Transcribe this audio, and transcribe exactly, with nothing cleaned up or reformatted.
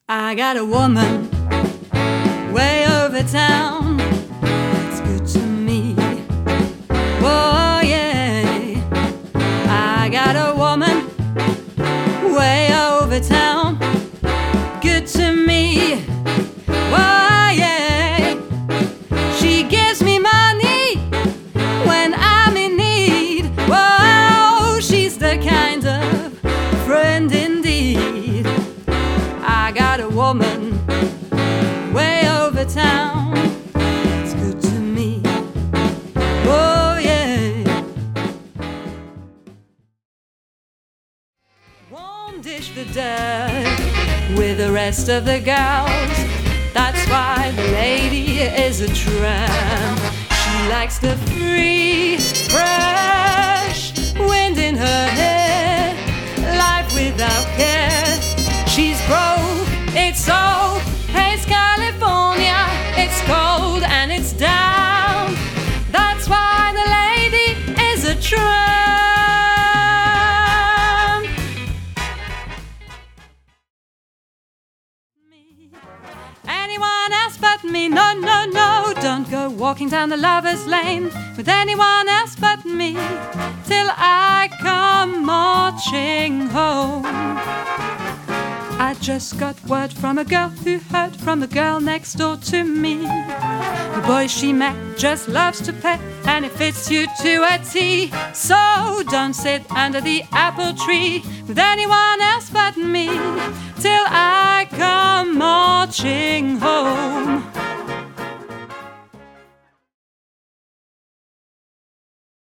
I got a woman way over town that's good to me. Oh yeah, I got a woman way over town, good to me. Oh yeah, she gives me money when I'm in need. Whoa, she's the kind of friend indeed. I got a woman way over town that's good to me. Oh yeah. Won't dish the dirt with the rest of the girls. That's why the lady is a tramp. She likes the free, fresh wind in her hair, life without care. She's broke, it's so, it's California, it's cold and it's down. That's why the lady is a tramp. Anyone else but me, no, no, no. Don't go walking down the lover's lane with anyone else but me till I come marching home. I just got word from a girl who heard from the girl next door to me. The boy she met just loves to pet, and it fits you to a T. So don't sit under the apple tree with anyone else but me till I come marching home.